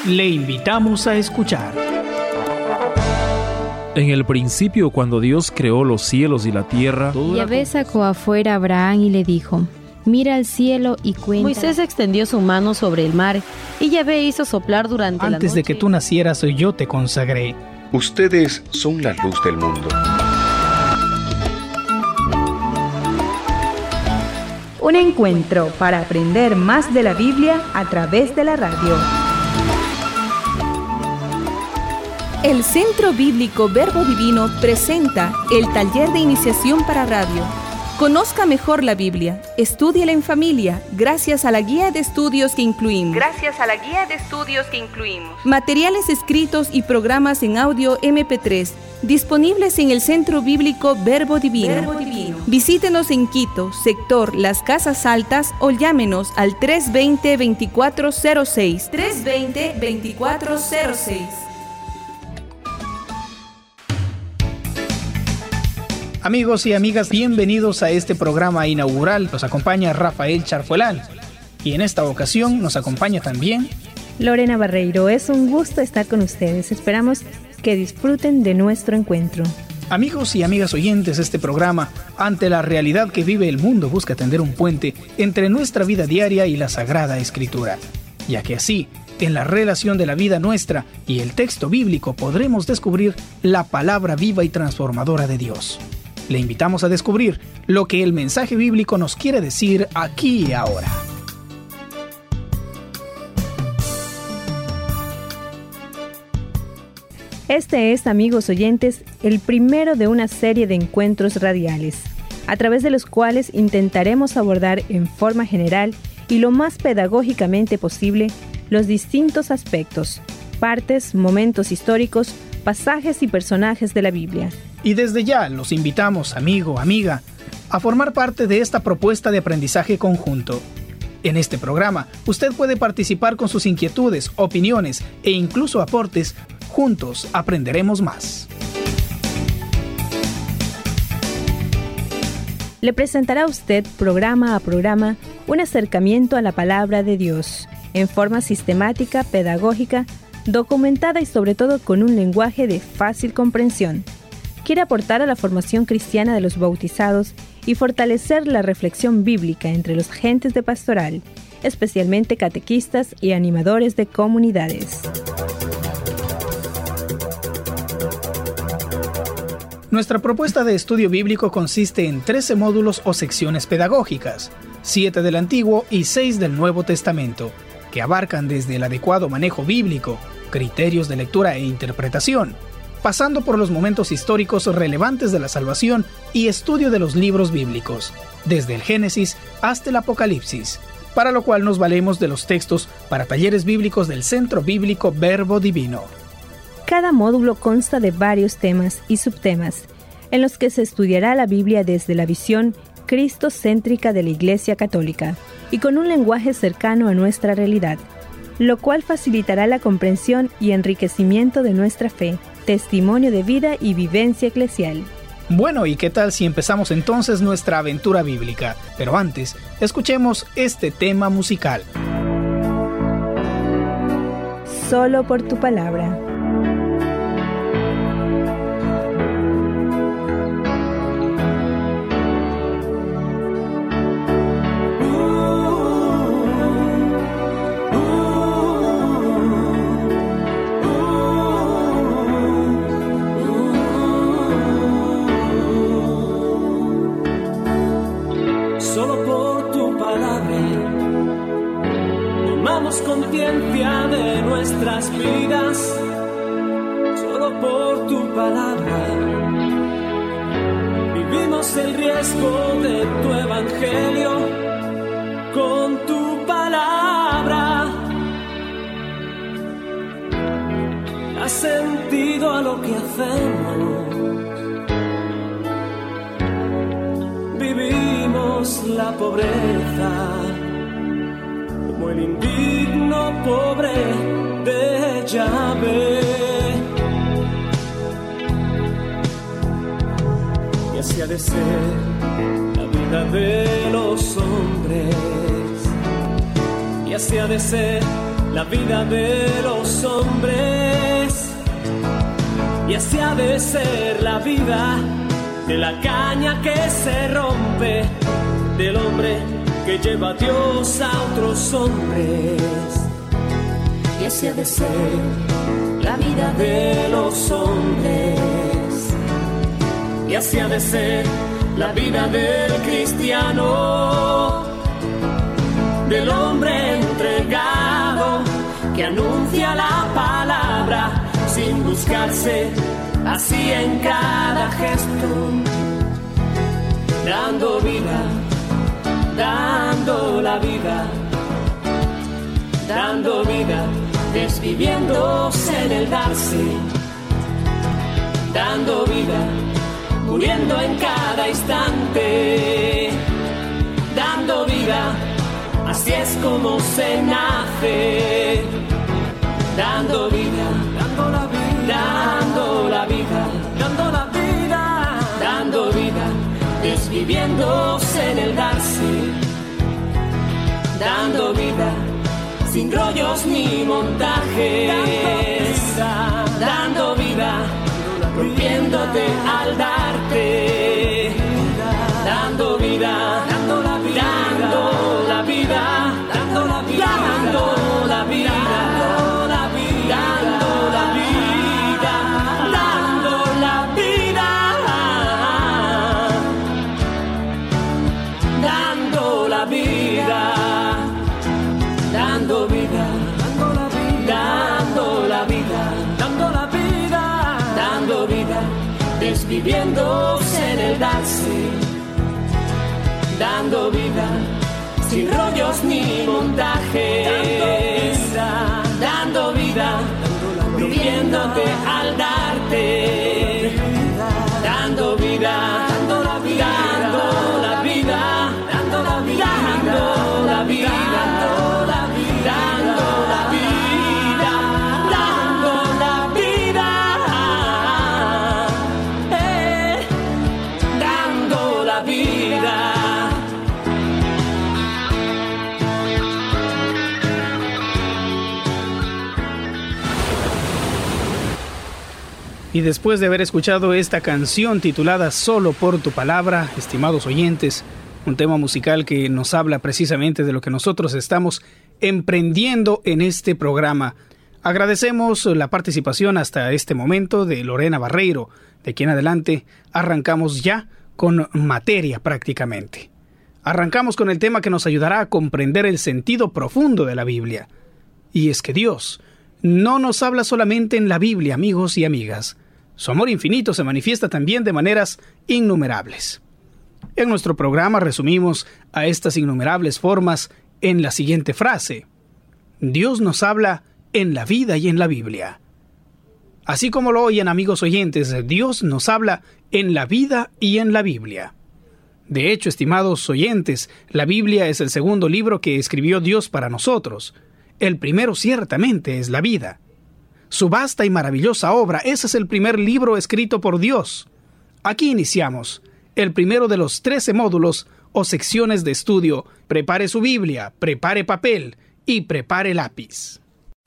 Le invitamos a escuchar. En el principio, cuando Dios creó los cielos y la tierra, Yahvé sacó afuera a Abraham y le dijo: mira al cielo y cuenta. Moisés extendió su mano sobre el mar y Yahvé hizo soplar durante la noche. Antes de que tú nacieras, yo te consagré. Ustedes son la luz del mundo. Un encuentro para aprender más de la Biblia a través de la radio. El Centro Bíblico Verbo Divino presenta el taller de iniciación para radio. Conozca mejor la Biblia, estúdiela en familia, gracias a la guía de estudios que incluimos. Materiales escritos y programas en audio MP3, disponibles en el Centro Bíblico Verbo Divino. Visítenos en Quito, sector Las Casas Altas, o llámenos al 320-2406. 320-2406. Amigos y amigas, bienvenidos a este programa inaugural. Nos acompaña Rafael Charfuelán y en esta ocasión nos acompaña también Lorena Barreiro. Es un gusto estar con ustedes. Esperamos que disfruten de nuestro encuentro. Amigos y amigas oyentes, este programa, ante la realidad que vive el mundo, busca tender un puente entre nuestra vida diaria y la Sagrada Escritura, ya que así, en la relación de la vida nuestra y el texto bíblico, podremos descubrir la palabra viva y transformadora de Dios. Le invitamos a descubrir lo que el mensaje bíblico nos quiere decir aquí y ahora. Este es, amigos oyentes, el primero de una serie de encuentros radiales, a través de los cuales intentaremos abordar en forma general y lo más pedagógicamente posible los distintos aspectos, partes, momentos históricos, pasajes y personajes de la Biblia. Y desde ya los invitamos, amigo, amiga, a formar parte de esta propuesta de aprendizaje conjunto. En este programa, usted puede participar con sus inquietudes, opiniones e incluso aportes. Juntos aprenderemos más. Le presentará a usted, programa a programa, un acercamiento a la palabra de Dios, en forma sistemática, pedagógica, documentada y sobre todo con un lenguaje de fácil comprensión. Quiere aportar a la formación cristiana de los bautizados y fortalecer la reflexión bíblica entre los agentes de pastoral, especialmente catequistas y animadores de comunidades. Nuestra propuesta de estudio bíblico consiste en 13 módulos o secciones pedagógicas, 7 del Antiguo y 6 del Nuevo Testamento, que abarcan desde el adecuado manejo bíblico, criterios de lectura e interpretación, pasando por los momentos históricos relevantes de la salvación y estudio de los libros bíblicos, desde el Génesis hasta el Apocalipsis, para lo cual nos valemos de los textos para talleres bíblicos del Centro Bíblico Verbo Divino. Cada módulo consta de varios temas y subtemas, en los que se estudiará la Biblia desde la visión cristocéntrica de la Iglesia Católica y con un lenguaje cercano a nuestra realidad, lo cual facilitará la comprensión y enriquecimiento de nuestra fe, testimonio de vida y vivencia eclesial. Bueno, ¿y qué tal si empezamos entonces nuestra aventura bíblica? Pero antes, escuchemos este tema musical. Solo por tu palabra. Conciencia de nuestras vidas, solo por tu palabra. Vivimos el riesgo de tu evangelio con tu palabra. Da sentido a lo que hacemos. Vivimos la pobreza como el indigno pobre de Yahvé. Y así ha de ser la vida de los hombres, y así ha de ser la vida de los hombres. Y así ha de ser la vida de la caña que se rompe, del hombre que lleva a Dios a otros hombres. Y así ha de ser la vida de los hombres. Y así ha de ser la vida del cristiano, del hombre entregado que anuncia la palabra sin buscarse, así en cada gesto, dando vida, dando la vida, dando vida, desviviéndose en el darse, dando vida, muriendo en cada instante, dando vida, así es como se nace, dando vida, dando la vida, dando la vida, dando la vida, dando vida, desviviéndose en el darse, dando vida, sin rollos ni montajes, dando vida, rompiéndote al darte, dando vida, dando la vida, dando la vida, dando la vida, dando la vida, dando la vida, dando la vida, dando la vida, dando la vida, dando vida, dando la vida, dando la vida, dando vida, desviviéndose en el darse, dando vida, sin rollos ni montajes, dando vida, rompiéndote al darte, dando vida, dando la vida, dando la vida, dando la vida, dando la vida, dando la vida, dando la vida, dando la vida, dando la vida. Y después de haber escuchado esta canción titulada Solo por tu palabra, estimados oyentes, un tema musical que nos habla precisamente de lo que nosotros estamos emprendiendo en este programa. Agradecemos la participación hasta este momento de Lorena Barreiro. De aquí en adelante arrancamos ya con materia prácticamente. Arrancamos con el tema que nos ayudará a comprender el sentido profundo de la Biblia. Y es que Dios no nos habla solamente en la Biblia, amigos y amigas. Su amor infinito se manifiesta también de maneras innumerables. En nuestro programa resumimos a estas innumerables formas en la siguiente frase: Dios nos habla en la vida y en la Biblia. Así como lo oyen, amigos oyentes, Dios nos habla en la vida y en la Biblia. De hecho, estimados oyentes, la Biblia es el segundo libro que escribió Dios para nosotros. El primero ciertamente es la vida. Su vasta y maravillosa obra, ese es el primer libro escrito por Dios. Aquí iniciamos el primero de los 13 módulos o secciones de estudio. Prepare su Biblia, prepare papel y prepare lápiz.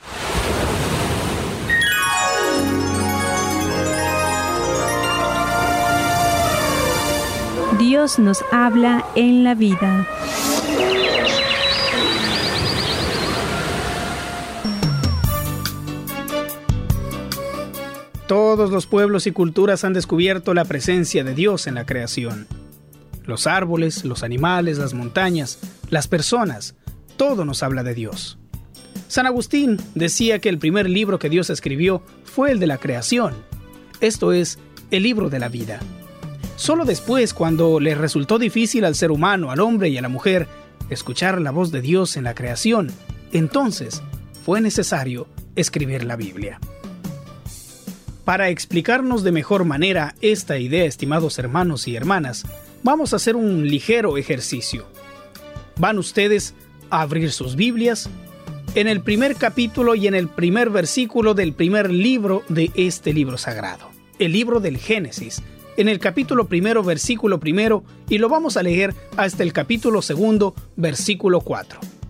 Dios nos habla en la vida. Todos los pueblos y culturas han descubierto la presencia de Dios en la creación. Los árboles, los animales, las montañas, las personas, todo nos habla de Dios. San Agustín decía que el primer libro que Dios escribió fue el de la creación. Esto es, el libro de la vida. Solo después, cuando le resultó difícil al ser humano, al hombre y a la mujer, escuchar la voz de Dios en la creación, entonces fue necesario escribir la Biblia. Para explicarnos de mejor manera esta idea, estimados hermanos y hermanas, vamos a hacer un ligero ejercicio. Van ustedes a abrir sus Biblias en el primer capítulo y en el primer versículo del primer libro de este libro sagrado, el libro del Génesis, en el capítulo primero, versículo primero, y lo vamos a leer hasta el capítulo segundo, versículo 4.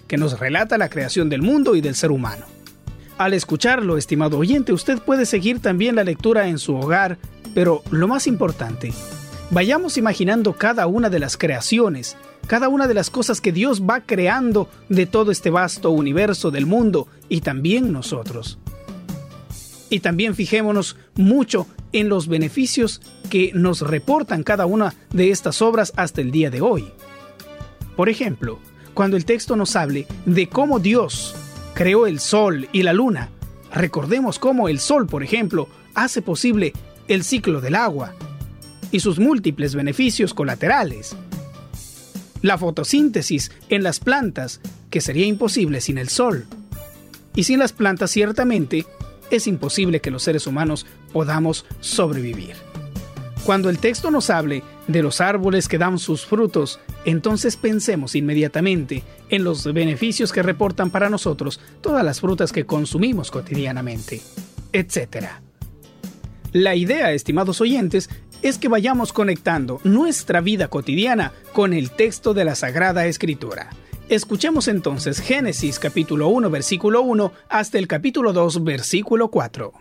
que nos relata la creación del mundo y del ser humano. Al escucharlo, estimado oyente, usted puede seguir también la lectura en su hogar, pero lo más importante, vayamos imaginando cada una de las creaciones, cada una de las cosas que Dios va creando de todo este vasto universo del mundo y también nosotros. Y también fijémonos mucho en los beneficios que nos reportan cada una de estas obras hasta el día de hoy. Por ejemplo, cuando el texto nos hable de cómo Dios creó el sol y la luna, recordemos cómo el sol, por ejemplo, hace posible el ciclo del agua y sus múltiples beneficios colaterales. La fotosíntesis en las plantas, que sería imposible sin el sol. Y sin las plantas, ciertamente, es imposible que los seres humanos podamos sobrevivir. Cuando el texto nos hable de los árboles que dan sus frutos, entonces pensemos inmediatamente en los beneficios que reportan para nosotros todas las frutas que consumimos cotidianamente, etc. La idea, estimados oyentes, es que vayamos conectando nuestra vida cotidiana con el texto de la Sagrada Escritura. Escuchemos entonces Génesis capítulo 1, versículo 1 hasta el capítulo 2, versículo 4.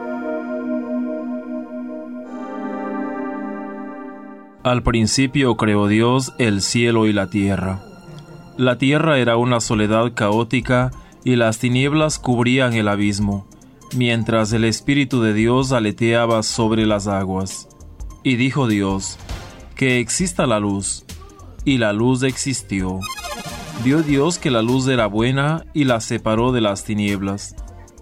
Al principio creó Dios el cielo y la tierra. La tierra era una soledad caótica y las tinieblas cubrían el abismo, mientras el Espíritu de Dios aleteaba sobre las aguas. Y dijo Dios, que exista la luz, y la luz existió. Vio Dios que la luz era buena y la separó de las tinieblas.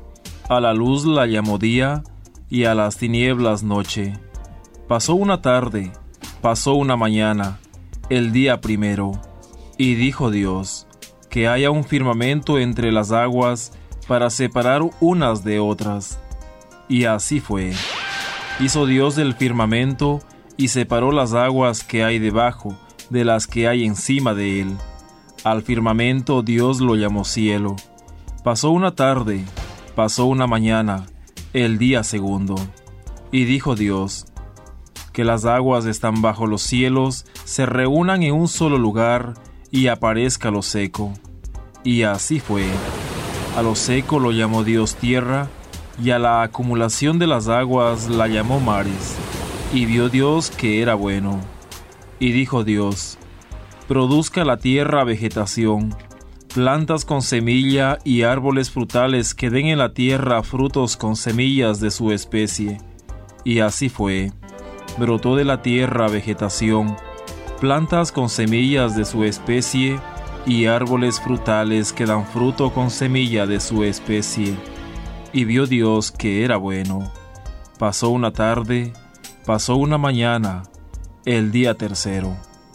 A la luz la llamó día y a las tinieblas noche. Pasó una tarde, pasó una mañana, el día primero. Y dijo Dios, que haya un firmamento entre las aguas para separar unas de otras. Y así fue. Hizo Dios el firmamento y separó las aguas que hay debajo de las que hay encima de él. Al firmamento Dios lo llamó cielo. Pasó una tarde, pasó una mañana, el día segundo. Y dijo Dios, que las aguas están bajo los cielos, se reúnan en un solo lugar y aparezca lo seco. Y así fue. A lo seco lo llamó Dios tierra, y a la acumulación de las aguas la llamó mares. Y vio Dios que era bueno. Y dijo Dios, produzca la tierra vegetación, plantas con semilla y árboles frutales que den en la tierra frutos con semillas de su especie. Y así fue. Brotó de la tierra vegetación, plantas con semillas de su especie y árboles frutales que dan fruto con semilla de su especie. Y vio Dios que era bueno. Pasó una tarde, pasó una mañana, el día tercero.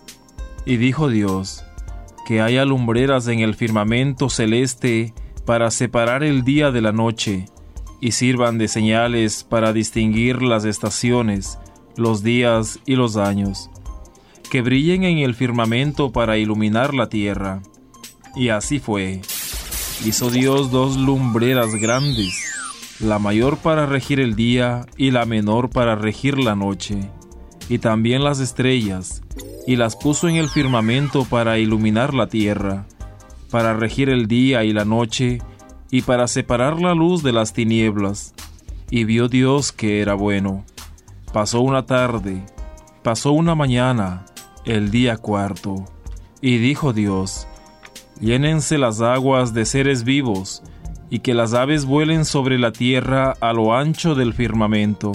Y dijo Dios, que haya lumbreras en el firmamento celeste para separar el día de la noche, y sirvan de señales para distinguir las estaciones, los días y los años, que brillen en el firmamento para iluminar la tierra. Y así fue. Hizo Dios 2 lumbreras grandes, la mayor para regir el día y la menor para regir la noche, y también las estrellas, y las puso en el firmamento para iluminar la tierra, para regir el día y la noche, y para separar la luz de las tinieblas. Y vio Dios que era bueno. Pasó una tarde, pasó una mañana, el día cuarto. Y dijo Dios, llénense las aguas de seres vivos, y que las aves vuelen sobre la tierra a lo ancho del firmamento.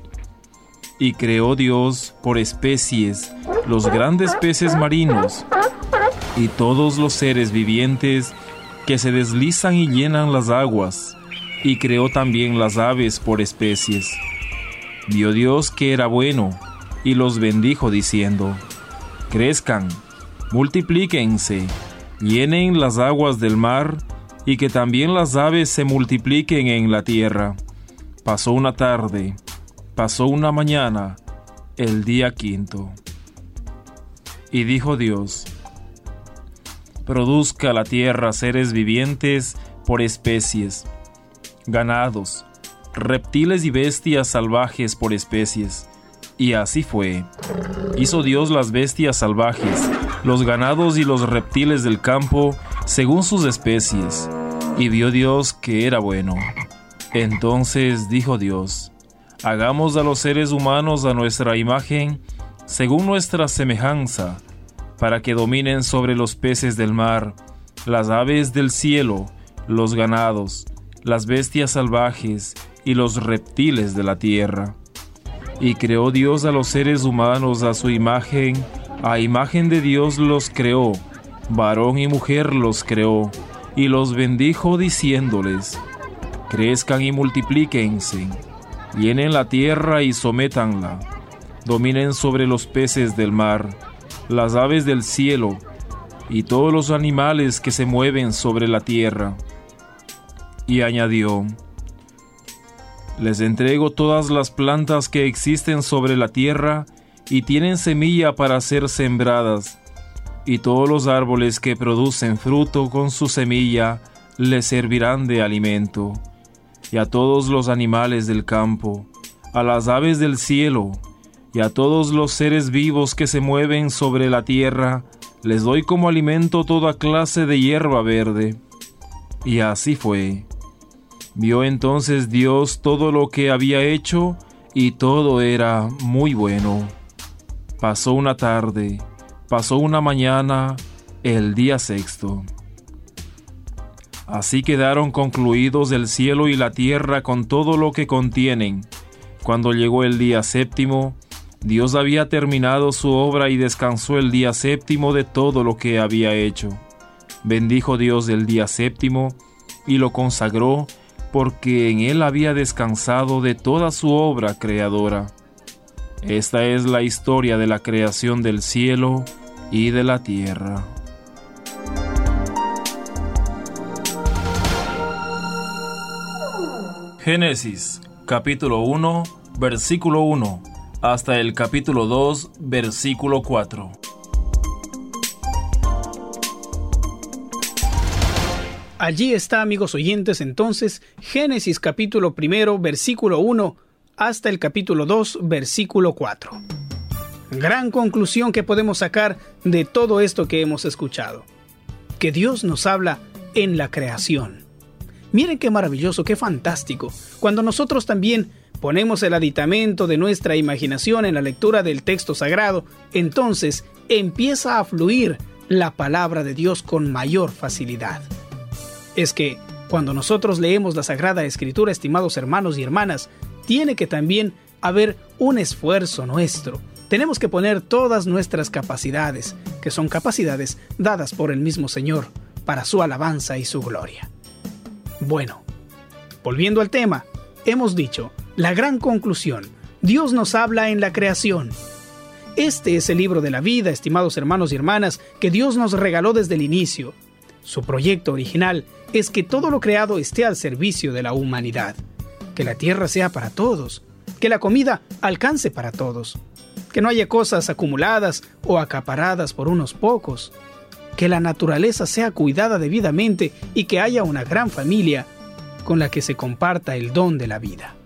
Y creó Dios por especies los grandes peces marinos y todos los seres vivientes que se deslizan y llenan las aguas, y creó también las aves por especies. Vio Dios que era bueno, y los bendijo diciendo, crezcan, multiplíquense, llenen las aguas del mar, y que también las aves se multipliquen en la tierra. Pasó una tarde, pasó una mañana, el día quinto. Y dijo Dios, produzca la tierra seres vivientes por especies, ganados, reptiles y bestias salvajes por especies. Y así fue. Hizo Dios las bestias salvajes, los ganados y los reptiles del campo, según sus especies, y vio Dios que era bueno. Entonces dijo Dios: hagamos a los seres humanos a nuestra imagen, según nuestra semejanza, para que dominen sobre los peces del mar, las aves del cielo, los ganados, las bestias salvajes y los reptiles de la tierra. Y creó Dios a los seres humanos a su imagen, a imagen de Dios los creó, varón y mujer los creó, y los bendijo diciéndoles: crezcan y multiplíquense, llenen la tierra y sométanla, dominen sobre los peces del mar, las aves del cielo, y todos los animales que se mueven sobre la tierra. Y añadió: les entrego todas las plantas que existen sobre la tierra y tienen semilla para ser sembradas, y todos los árboles que producen fruto con su semilla les servirán de alimento. Y a todos los animales del campo, a las aves del cielo, y a todos los seres vivos que se mueven sobre la tierra, les doy como alimento toda clase de hierba verde. Y así fue. Vio entonces Dios todo lo que había hecho, y todo era muy bueno. Pasó una tarde, pasó una mañana, el día sexto. Así quedaron concluidos el cielo y la tierra con todo lo que contienen. Cuando llegó el día séptimo, Dios había terminado su obra y descansó el día séptimo de todo lo que había hecho. Bendijo Dios el día séptimo y lo consagró, porque en él había descansado de toda su obra creadora. Esta es la historia de la creación del cielo y de la tierra. Génesis, capítulo 1, versículo 1, hasta el capítulo 2, versículo 4. Allí está, amigos oyentes, entonces, Génesis capítulo 1, versículo 1, hasta el capítulo 2, versículo 4. Gran conclusión que podemos sacar de todo esto que hemos escuchado: que Dios nos habla en la creación. Miren qué maravilloso, qué fantástico, cuando nosotros también ponemos el aditamento de nuestra imaginación en la lectura del texto sagrado, entonces empieza a fluir la palabra de Dios con mayor facilidad. Es que cuando nosotros leemos la Sagrada Escritura, estimados hermanos y hermanas, tiene que también haber un esfuerzo nuestro. Tenemos que poner todas nuestras capacidades, que son capacidades dadas por el mismo Señor, para su alabanza y su gloria. Bueno, volviendo al tema, hemos dicho, la gran conclusión: Dios nos habla en la creación. Este es el libro de la vida, estimados hermanos y hermanas, que Dios nos regaló desde el inicio. Su proyecto original es que todo lo creado esté al servicio de la humanidad, que la tierra sea para todos, que la comida alcance para todos, que no haya cosas acumuladas o acaparadas por unos pocos, que la naturaleza sea cuidada debidamente y que haya una gran familia con la que se comparta el don de la vida.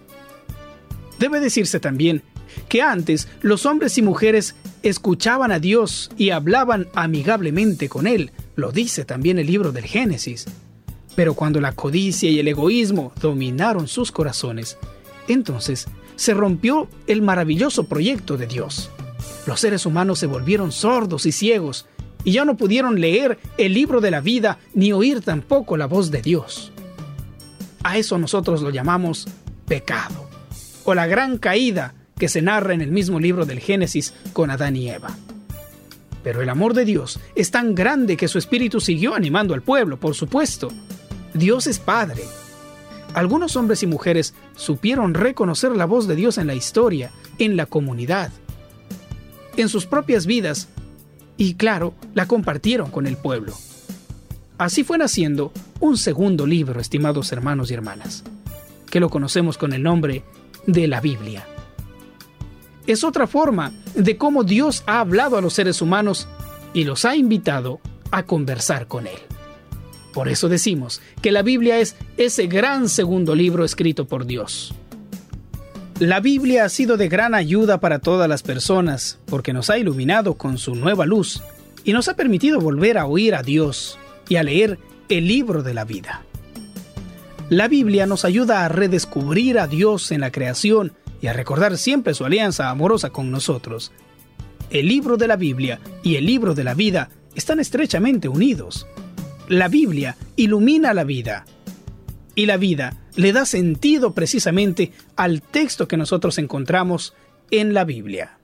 Debe decirse también que antes los hombres y mujeres escuchaban a Dios y hablaban amigablemente con Él, lo dice también el libro del Génesis. Pero cuando la codicia y el egoísmo dominaron sus corazones, entonces se rompió el maravilloso proyecto de Dios. Los seres humanos se volvieron sordos y ciegos, y ya no pudieron leer el libro de la vida ni oír tampoco la voz de Dios. A eso nosotros lo llamamos pecado, o la gran caída que se narra en el mismo libro del Génesis con Adán y Eva. Pero el amor de Dios es tan grande que su Espíritu siguió animando al pueblo, por supuesto. Dios es Padre. Algunos hombres y mujeres supieron reconocer la voz de Dios en la historia, en la comunidad, en sus propias vidas, y claro, la compartieron con el pueblo. Así fue naciendo un segundo libro, estimados hermanos y hermanas, que lo conocemos con el nombre de la Biblia. Es otra forma de cómo Dios ha hablado a los seres humanos y los ha invitado a conversar con Él. Por eso decimos que la Biblia es ese gran segundo libro escrito por Dios. La Biblia ha sido de gran ayuda para todas las personas porque nos ha iluminado con su nueva luz y nos ha permitido volver a oír a Dios, y a leer el libro de la vida. La Biblia nos ayuda a redescubrir a Dios en la creación y a recordar siempre su alianza amorosa con nosotros. El libro de la Biblia y el libro de la vida están estrechamente unidos. La Biblia ilumina la vida y la vida le da sentido precisamente al texto que nosotros encontramos en la Biblia.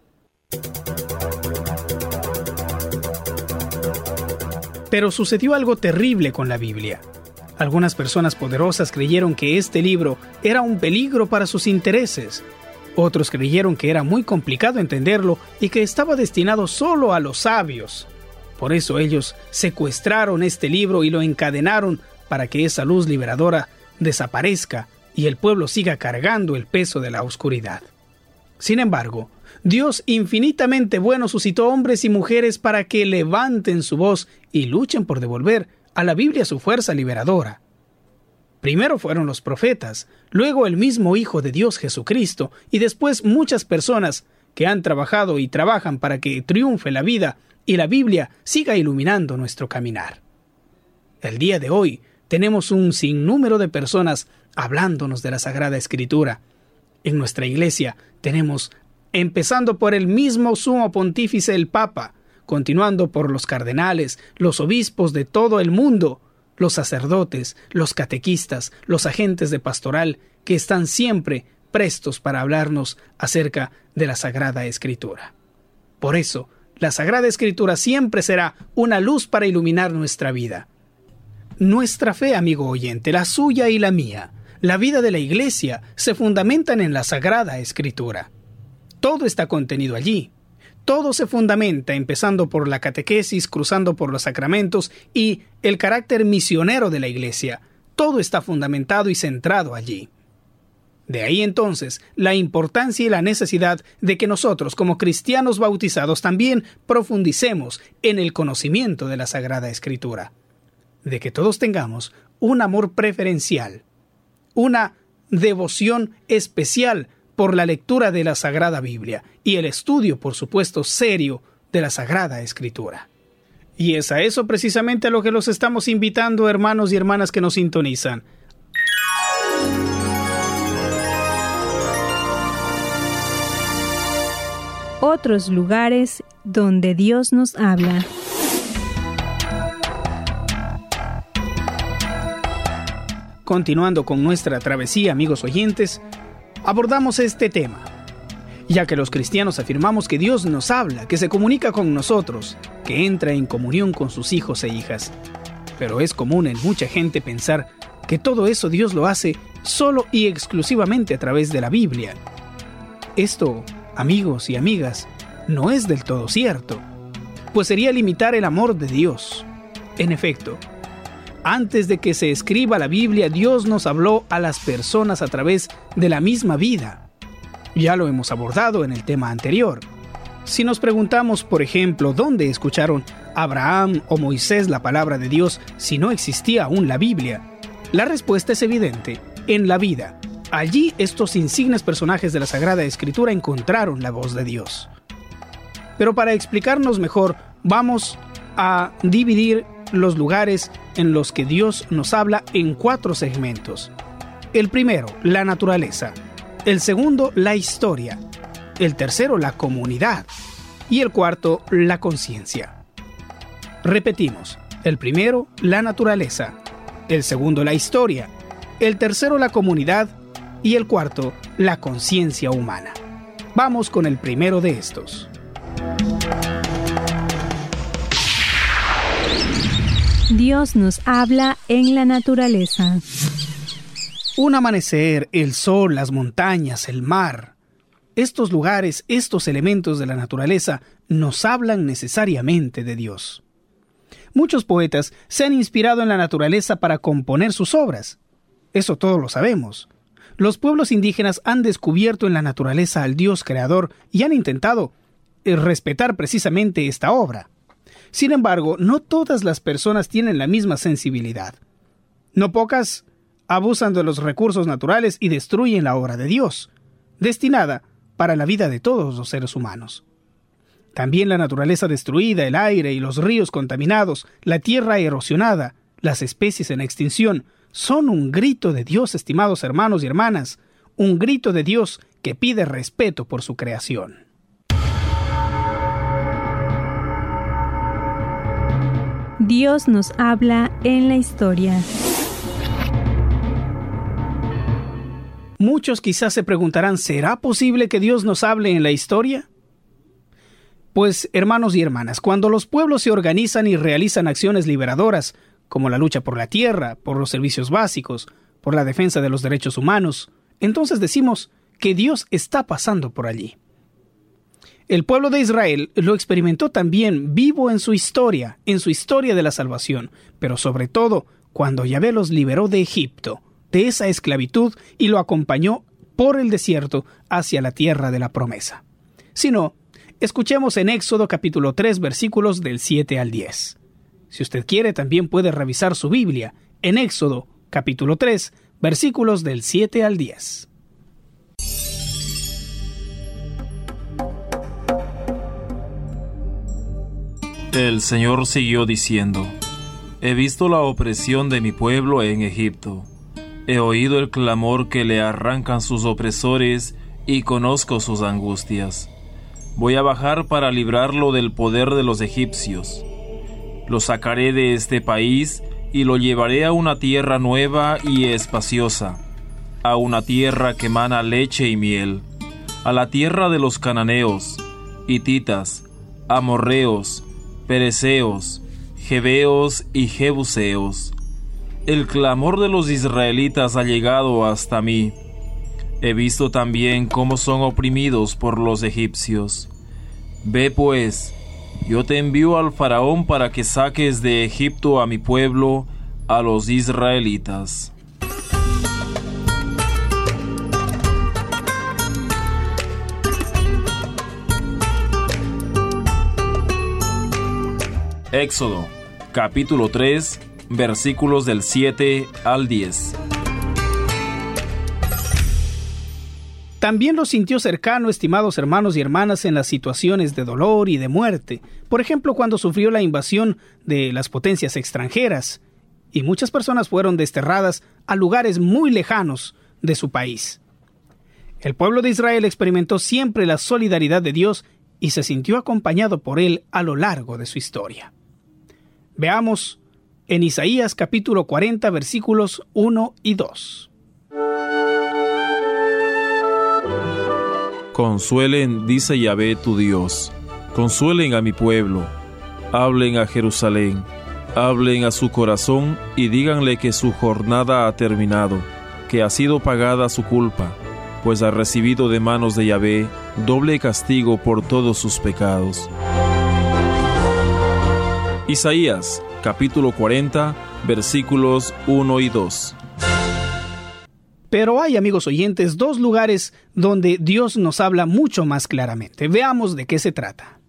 Pero sucedió algo terrible con la Biblia. Algunas personas poderosas creyeron que este libro era un peligro para sus intereses. Otros creyeron que era muy complicado entenderlo y que estaba destinado solo a los sabios. Por eso ellos secuestraron este libro y lo encadenaron para que esa luz liberadora desaparezca y el pueblo siga cargando el peso de la oscuridad. Sin embargo, Dios infinitamente bueno suscitó hombres y mujeres para que levanten su voz y luchen por devolver a la Biblia su fuerza liberadora. Primero fueron los profetas, luego el mismo Hijo de Dios Jesucristo y después muchas personas que han trabajado y trabajan para que triunfe la vida y la Biblia siga iluminando nuestro caminar. El día de hoy tenemos un sinnúmero de personas hablándonos de la Sagrada Escritura. En nuestra iglesia tenemos, empezando por el mismo sumo pontífice, el Papa, continuando por los cardenales, los obispos de todo el mundo, los sacerdotes, los catequistas, los agentes de pastoral, que están siempre prestos para hablarnos acerca de la Sagrada Escritura. Por eso, la Sagrada Escritura siempre será una luz para iluminar nuestra vida. Nuestra fe, amigo oyente, la suya y la mía, la vida de la Iglesia, se fundamentan en la Sagrada Escritura. Todo está contenido allí. Todo se fundamenta, empezando por la catequesis, cruzando por los sacramentos y el carácter misionero de la Iglesia. Todo está fundamentado y centrado allí. De ahí entonces la importancia y la necesidad de que nosotros, como cristianos bautizados, también profundicemos en el conocimiento de la Sagrada Escritura. De que todos tengamos un amor preferencial, una devoción especial por la lectura de la Sagrada Biblia y el estudio, por supuesto, serio de la Sagrada Escritura. Y es a eso precisamente a lo que los estamos invitando, hermanos y hermanas que nos sintonizan. Otros lugares donde Dios nos habla. Continuando con nuestra travesía, amigos oyentes, abordamos este tema, ya que los cristianos afirmamos que Dios nos habla, que se comunica con nosotros, que entra en comunión con sus hijos e hijas. Pero es común en mucha gente pensar que todo eso Dios lo hace solo y exclusivamente a través de la Biblia. Esto, amigos y amigas, no es del todo cierto, pues sería limitar el amor de Dios. En efecto, antes de que se escriba la Biblia, Dios nos habló a las personas a través de la misma vida. Ya lo hemos abordado en el tema anterior. Si nos preguntamos, por ejemplo, ¿dónde escucharon Abraham o Moisés la palabra de Dios si no existía aún la Biblia? La respuesta es evidente: en la vida. Allí estos insignes personajes de la Sagrada Escritura encontraron la voz de Dios. Pero para explicarnos mejor, vamos a dividir los lugares en los que Dios nos habla en 4 segmentos. El primero, la naturaleza. El segundo, la historia. El tercero, la comunidad. Y el cuarto, la conciencia. Repetimos: el primero, la naturaleza. El segundo, la historia. El tercero, la comunidad. Y el cuarto, la conciencia humana. Vamos con el primero de estos. Dios nos habla en la naturaleza. Un amanecer, el sol, las montañas, el mar. Estos lugares, estos elementos de la naturaleza nos hablan necesariamente de Dios. Muchos poetas se han inspirado en la naturaleza para componer sus obras. Eso todos lo sabemos. Los pueblos indígenas han descubierto en la naturaleza al Dios creador y han intentado respetar precisamente esta obra. Sin embargo, no todas las personas tienen la misma sensibilidad. No pocas abusan de los recursos naturales y destruyen la obra de Dios, destinada para la vida de todos los seres humanos. También la naturaleza destruida, el aire y los ríos contaminados, la tierra erosionada, las especies en extinción, son un grito de Dios, estimados hermanos y hermanas, un grito de Dios que pide respeto por su creación. Dios nos habla en la historia. Muchos quizás se preguntarán, ¿será posible que Dios nos hable en la historia? Pues, hermanos y hermanas, cuando los pueblos se organizan y realizan acciones liberadoras, como la lucha por la tierra, por los servicios básicos, por la defensa de los derechos humanos, entonces decimos que Dios está pasando por allí. El pueblo de Israel lo experimentó también vivo en su historia de la salvación, pero sobre todo cuando Yahvé los liberó de Egipto, de esa esclavitud, y lo acompañó por el desierto hacia la tierra de la promesa. Si no, escuchemos en Éxodo capítulo 3, versículos del 7 al 10. Si usted quiere, también puede revisar su Biblia en Éxodo capítulo 3, versículos del 7 al 10. El Señor siguió diciendo: He visto la opresión de mi pueblo en Egipto. He oído el clamor que le arrancan sus opresores y conozco sus angustias. Voy a bajar para librarlo del poder de los egipcios. Lo sacaré de este país y lo llevaré a una tierra nueva y espaciosa, a una tierra que mana leche y miel, a la tierra de los cananeos, hititas, amorreos, pereceos, jebeos y jebuseos. El clamor de los israelitas ha llegado hasta mí. He visto también cómo son oprimidos por los egipcios. Ve pues, yo te envío al faraón para que saques de Egipto a mi pueblo, a los israelitas. Éxodo, capítulo 3, versículos del 7 al 10. También lo sintió cercano, estimados hermanos y hermanas, en las situaciones de dolor y de muerte. Por ejemplo, cuando sufrió la invasión de las potencias extranjeras, y muchas personas fueron desterradas a lugares muy lejanos de su país. El pueblo de Israel experimentó siempre la solidaridad de Dios y se sintió acompañado por Él a lo largo de su historia. Veamos en Isaías capítulo 40, versículos 1 y 2. Consuelen, dice Yahvé tu Dios, consuelen a mi pueblo, hablen a Jerusalén, hablen a su corazón y díganle que su jornada ha terminado, que ha sido pagada su culpa, pues ha recibido de manos de Yahvé doble castigo por todos sus pecados. Isaías, capítulo 40, versículos 1 y 2. Pero hay, amigos oyentes, dos lugares donde Dios nos habla mucho más claramente. Veamos de qué se trata.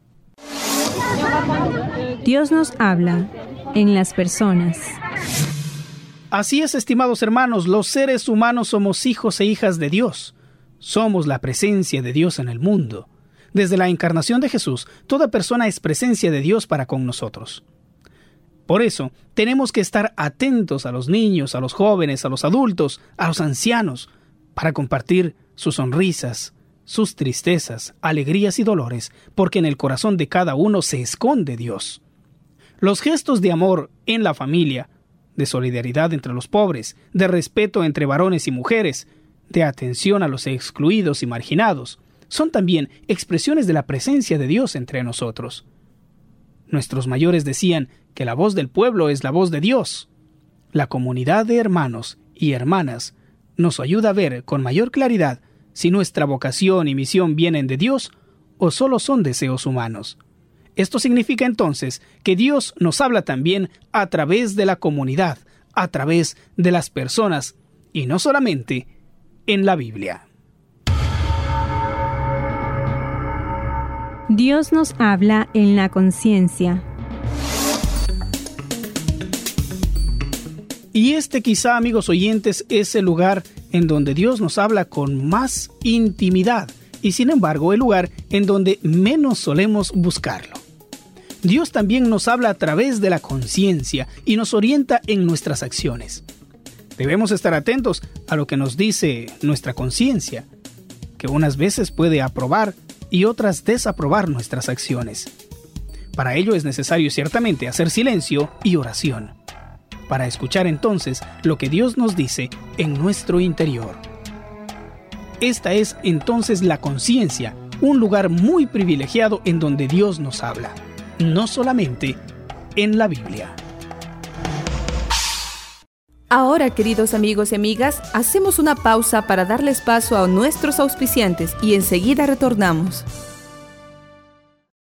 Dios nos habla en las personas. Así es, estimados hermanos, los seres humanos somos hijos e hijas de Dios. Somos la presencia de Dios en el mundo. Desde la encarnación de Jesús, toda persona es presencia de Dios para con nosotros. Por eso, tenemos que estar atentos a los niños, a los jóvenes, a los adultos, a los ancianos, para compartir sus sonrisas, sus tristezas, alegrías y dolores, porque en el corazón de cada uno se esconde Dios. Los gestos de amor en la familia, de solidaridad entre los pobres, de respeto entre varones y mujeres, de atención a los excluidos y marginados, son también expresiones de la presencia de Dios entre nosotros. Nuestros mayores decían que la voz del pueblo es la voz de Dios. La comunidad de hermanos y hermanas nos ayuda a ver con mayor claridad si nuestra vocación y misión vienen de Dios o solo son deseos humanos. Esto significa entonces que Dios nos habla también a través de la comunidad, a través de las personas, y no solamente en la Biblia. Dios nos habla en la conciencia. Y quizá, amigos oyentes, es el lugar en donde Dios nos habla con más intimidad. y sin embargo el lugar en donde menos solemos buscarlo. Dios también nos habla a través de la conciencia y nos orienta en nuestras acciones. Debemos estar atentos a lo que nos dice nuestra conciencia, que unas veces puede aprobar y otras desaprobar nuestras acciones. Para ello es necesario ciertamente hacer silencio y oración, para escuchar entonces lo que Dios nos dice en nuestro interior. Esta es entonces la conciencia, un lugar muy privilegiado en donde Dios nos habla, no solamente en la Biblia. Ahora, queridos amigos y amigas, hacemos una pausa para darles paso a nuestros auspiciantes y enseguida retornamos.